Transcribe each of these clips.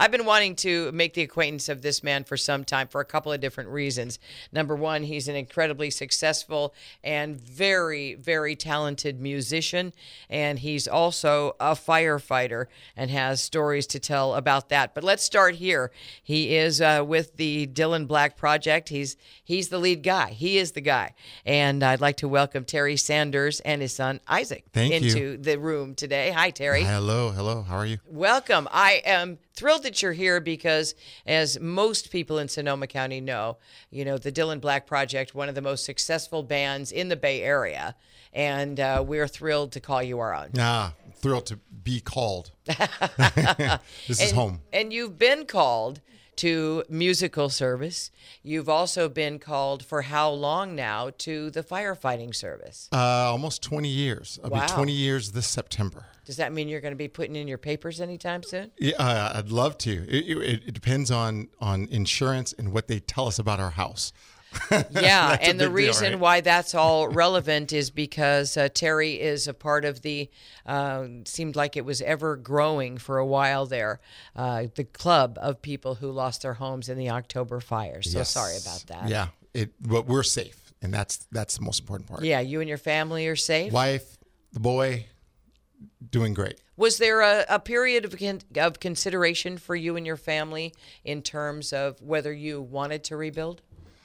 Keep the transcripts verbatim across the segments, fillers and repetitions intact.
I've been wanting to make the acquaintance of this man for some time for a couple of different reasons. Number one, he's an incredibly successful and very, very talented musician, and he's also a firefighter and has stories to tell about that. But let's start here. He is uh, with the Dylan Black Project. He's he's the lead guy. He is the guy. And I'd like to welcome Terry Sanders and his son Isaac Thank into you. the room today. Hi, Terry. Hello, hello. How are you? Welcome. I am thrilled that you're here because, as most people in Sonoma County know, you know, the Dylan Black Project, one of the most successful bands in the Bay Area, and uh, we're thrilled to call you our own. Ah, thrilled to be called. This and, is home. And you've been called to musical service. You've also been called for how long now to the firefighting service? Uh, almost twenty years. I'll Wow. be twenty years this September. Does that mean you're going to be putting in your papers anytime soon? Yeah, uh, I'd love to. It, it, it depends on, on insurance and what they tell us about our house. Yeah, That's a and the big deal, reason right? why that's all relevant is because uh, Terry is a part of the, uh, seemed like it was ever growing for a while there, uh, the club of people who lost their homes in the October fires. So Yes. sorry about that. Yeah, it, but we're safe, and that's that's the most important part. Yeah, you and your family are safe? Wife, the boy, doing great. Was there a, a period of, con- of consideration for you and your family in terms of whether you wanted to rebuild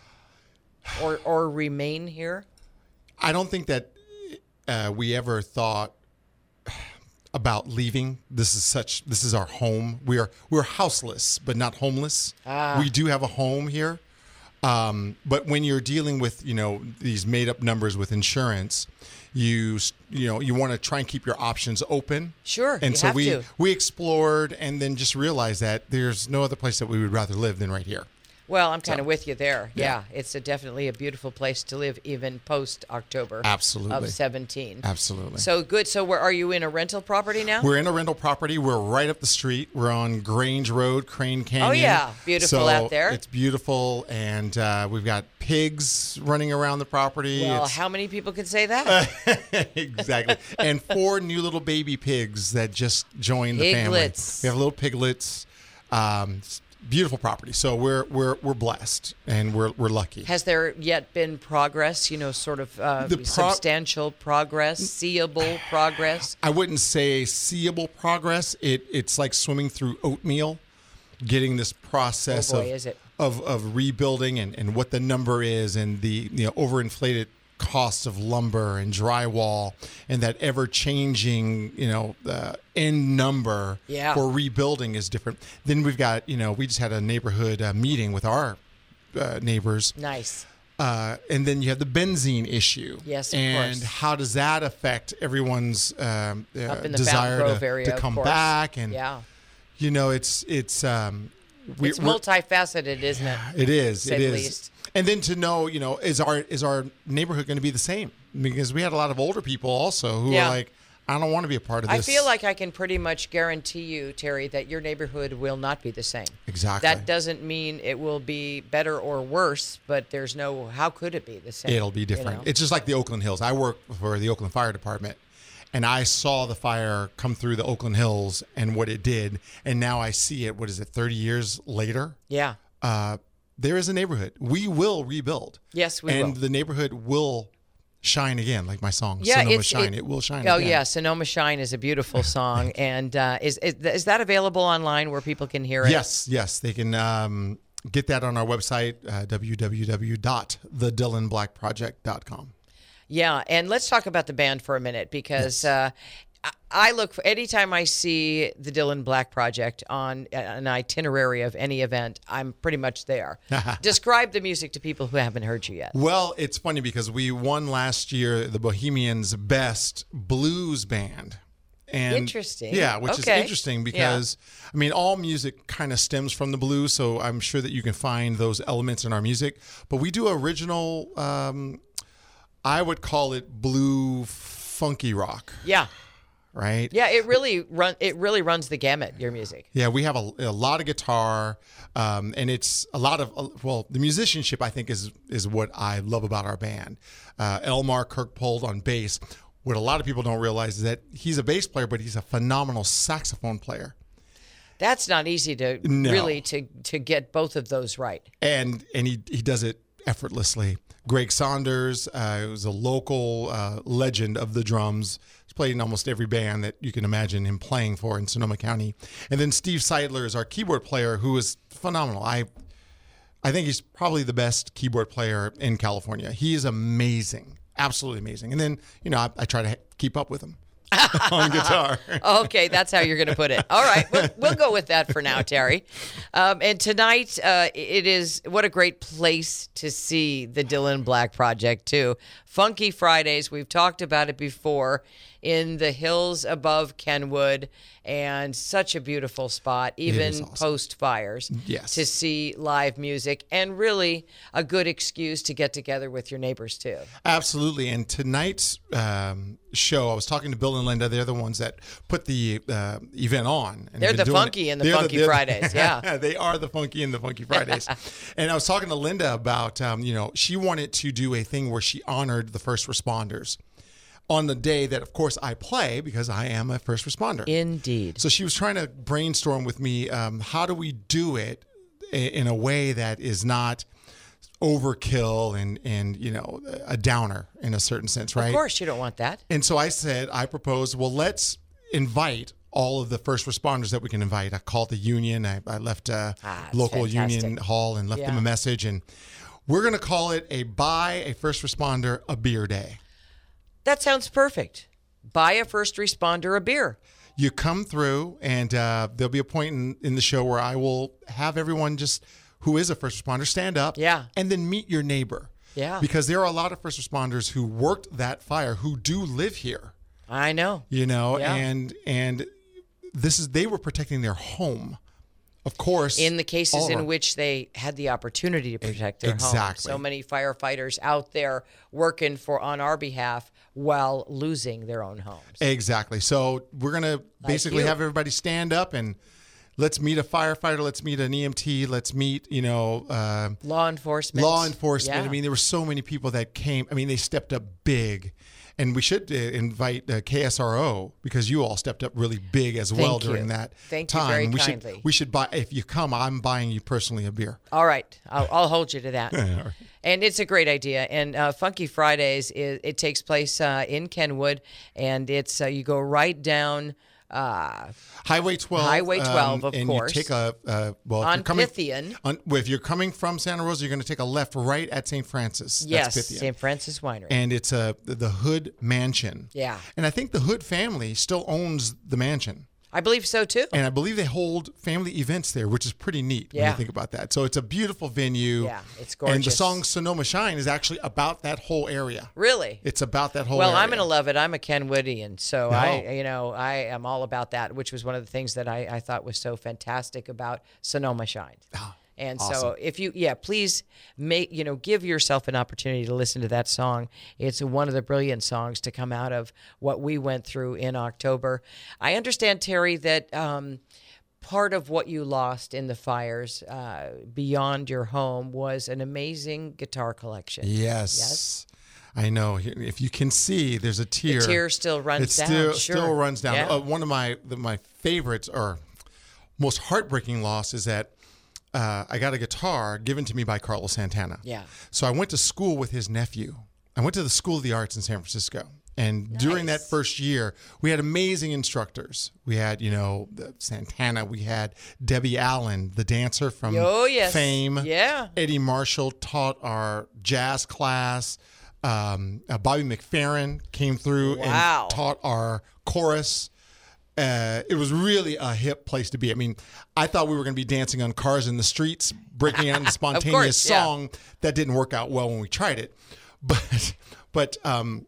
or or remain here? I don't think that uh, we ever thought about leaving. This is such. This is our home. We are we're houseless, but not homeless. Ah. We do have a home here, um, but when you're dealing with you know these made up numbers with insurance, you you know you want to try and keep your options open. Sure, And you so have we to. we explored and then just realized that there's no other place that we would rather live than right here. Well, I'm kind of So, with you there. Yeah, yeah. it's a definitely a beautiful place to live, even post October Absolutely. of seventeen. Absolutely. So good. So, where are you in a rental property now? We're in a rental property. We're right up the street. We're on Grange Road, Crane Canyon. Oh, yeah. Beautiful So out there. It's beautiful, and uh, we've got pigs running around the property. Well, It's- how many people can say that? exactly. And four new little baby pigs that just joined the Piglets. family. We have little piglets. Um, it's beautiful property. So we're we're we're blessed, and we're we're lucky. Has there yet been progress? You know, sort of uh, The pro- substantial progress, seeable progress. I wouldn't say seeable progress. It it's like swimming through oatmeal, getting this process Oh, boy, of, is it. of of rebuilding and, and what the number is and the you know overinflated costs of lumber and drywall and that ever changing you know uh, end number Yeah. for rebuilding is different. Then we've got you know we just had a neighborhood uh, meeting with our uh, neighbors. Nice. Uh, and then you have the benzene issue. Yes, of and course. how does that affect everyone's um, uh, Up in the desire Fountain Grove to, area, to of come course. back? And Yeah. you know, it's it's um, we, It's we're- multifaceted, isn't it? it is say it the is. least. And then to know, you know, is our is our neighborhood going to be the same? Because we had a lot of older people also who Yeah. are like, I don't want to be a part of I this. feel like I can pretty much guarantee you, Terry, that your neighborhood will not be the same. Exactly. That doesn't mean it will be better or worse, but there's no, how could it be the same? It'll be you different. know? It's just like the Oakland Hills. I work for the Oakland Fire Department, and I saw the fire come through the Oakland Hills and what it did, and now I see it. What is it? thirty years later. Yeah. Uh, there is a neighborhood. We will rebuild. Yes, we and will. the neighborhood will shine again, like my song. Yeah, Sonoma it's- Shine. it- It, will shine Oh, again. yeah. Sonoma Shine is a beautiful song. and uh, is, is is that available online where people can hear it? Yes, yes. They can um, get that on our website, uh, w w w dot the dylan black project dot com. Yeah, and let's talk about the band for a minute because uh, I- I look for anytime I see the Dylan Black Project on an itinerary of any event, I'm pretty much there. Describe the music to people who haven't heard you yet. Well, it's funny because we won last year the Bohemians Best Blues Band. And Interesting. Yeah, which Okay. is interesting because, I mean, all music kind of stems from the blues, so I'm sure that you can find those elements in our music. But we do original, um, I would call it blue funky rock, Yeah, right? yeah. It really run. It really runs the gamut. Your music. Yeah, we have a, a lot of guitar, um, and it's a lot of well, the musicianship I think is is what I love about our band. Uh, Elmar Kirkpold on bass. What a lot of people don't realize is that he's a bass player, but he's a phenomenal saxophone player. That's not easy to No. really to to get both of those right. and and he he does it effortlessly. Greg Saunders uh, was a local uh, legend of the drums. He's played in almost every band that you can imagine him playing for in Sonoma County. And then Steve Seidler is our keyboard player, who is phenomenal. I I think he's probably the best keyboard player in California. He is amazing, absolutely amazing. And then you know I, I try to keep up with him on guitar. Okay, that's how you're going to put it. All right, we'll, we'll go with that for now, Terry. Um, and tonight, uh, it is what a great place to see the Dylan Black Project, too. Funky Fridays, we've talked about it before, in the hills above Kenwood, and such a beautiful spot, even is awesome. post fires, Yes. to see live music, and really a good excuse to get together with your neighbors, too. Absolutely. And tonight's um, show, I was talking to Bill and Linda. They're the ones that put the uh, event on. And They're have the been doing funky it- and the they're Funky they're Fridays, yeah. They are the funky and the Funky Fridays. And I was talking to Linda about, um, you know, she wanted to do a thing where she honored the first responders on the day that, of course, I play because I am a first responder. Indeed. So she was trying to brainstorm with me, um, how do we do it i- in a way that is not overkill and, and, you know, a downer in a certain sense, right? Of course, you don't want that. And so I said, I proposed, well, let's invite all of the first responders that we can invite. I called the union. I, I left a Ah, that's local union fantastic. hall and left them Yeah. a message. And we're going to call it a Buy a First Responder a Beer Day. That sounds perfect. Buy a first responder a beer. You come through, and uh, there'll be a point in, in the show where I will have everyone just who is a first responder stand up, Yeah. and then meet your neighbor. Yeah. Because there are a lot of first responders who worked that fire who do live here, I know. you know, Yeah. and and this is they were protecting their home, of course. In the cases all in our- which they had the opportunity to protect their home. Exactly. So many firefighters out there working for on our behalf while losing their own homes. Exactly. So we're gonna basically you. have everybody stand up and let's meet a firefighter, let's meet an E M T, let's meet, you know, uh, Law enforcement. law enforcement. Yeah. I mean, there were so many people that came. I mean, they stepped up big. And we should uh, invite uh, K S R O because you all stepped up really big as well Thank you. during that Thank you time. very we kindly. should we should buy if you come. I'm buying you personally a beer. All right, I'll, I'll hold you to that. And it's a great idea. And uh, Funky Fridays, is, it takes place uh, in Kenwood, and it's uh, you go right down uh, Highway twelve. Highway twelve, of and course. you take a uh, well if On you're coming, Pythian. On, well, if you're coming from Santa Rosa, you're going to take a left right at Saint Francis. yes, That's Pythian. Saint Francis Winery. And it's a the Hood Mansion. Yeah. And I think the Hood family still owns the mansion. I believe so too. And I believe they hold family events there, which is pretty neat when Yeah. you think about that. So it's a beautiful venue. Yeah, it's And the gorgeous. song Sonoma Shine is actually about that whole area. Really? It's about that whole Well, area. I'm gonna love it. I'm a Kenwoodian, so I, No. you know, I am all about that. Which was one of the things that I, I thought was so fantastic about Sonoma Shine. And so, awesome. if you, yeah, please make, you know, give yourself an opportunity to listen to that song. It's one of the brilliant songs to come out of what we went through in October. I understand, Terry, that um, part of what you lost in the fires uh, beyond your home was an amazing guitar collection. Yes. Yes. I know. If you can see, there's a tear. The tear still runs it down. still, Sure. still runs down. Yeah. Uh, one of my the, my favorites or most heartbreaking loss is that uh, I got a guitar given to me by Carlos Santana. Yeah. So I went to school with his nephew. I went to the School of the Arts in San Francisco. And during that Nice. first year, we had amazing instructors. We had, you know, the Santana. We had Debbie Allen, the dancer from Oh, yes. Fame. Yeah. Eddie Marshall taught our jazz class. Um, uh, Bobby McFerrin came through Wow. and taught our chorus. Uh, it was really a hip place to be. I mean, I thought we were going to be dancing on cars in the streets, breaking out in spontaneous course, yeah. song. That didn't work out well when we tried it. But, but um,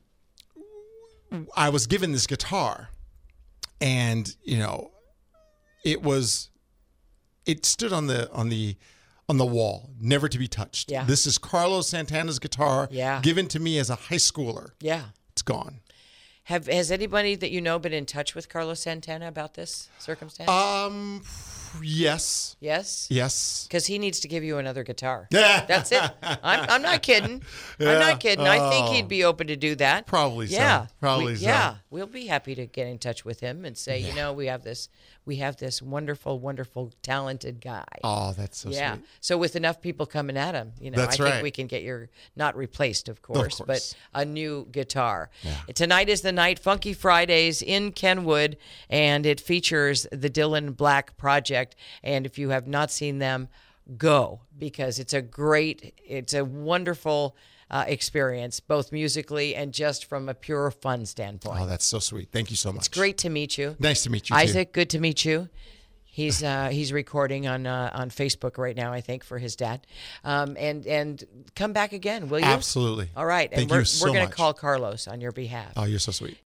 I was given this guitar, and you know, it was, it stood on the on the on the wall, never to be touched. Yeah. This is Carlos Santana's guitar, Yeah. given to me as a high schooler. Yeah. It's gone. Have has anybody that you know been in touch with Carlos Santana about this circumstance? Um, yes, yes. yes. Because he needs to give you another guitar. Yeah. That's it. I'm, I'm not kidding. I'm Yeah. not kidding. I think Oh. he'd be open to do that. Probably so. Yeah. Probably We- so. Yeah. We'll be happy to get in touch with him and say, you know, we have this we have this wonderful, wonderful, talented guy. Oh, that's so yeah. sweet. So with enough people coming at him, you know, That's I think right. we can get your, not replaced, of course, course. but a new guitar. Yeah. Tonight is the night, Funky Fridays in Kenwood, and it features the Dylan Black Project. And if you have not seen them, go, because it's a great, it's a wonderful uh, experience, both musically and just from a pure fun standpoint. Oh, that's so sweet. Thank you so much. It's great to meet you. Nice to meet you, Isaac, too. good to meet you. He's uh, he's recording on uh, on Facebook right now, I think, for his dad. Um, and and come back again, will you? Absolutely. All right. Thank and we're, you so we're gonna much. call Carlos on your behalf. Oh, you're so sweet.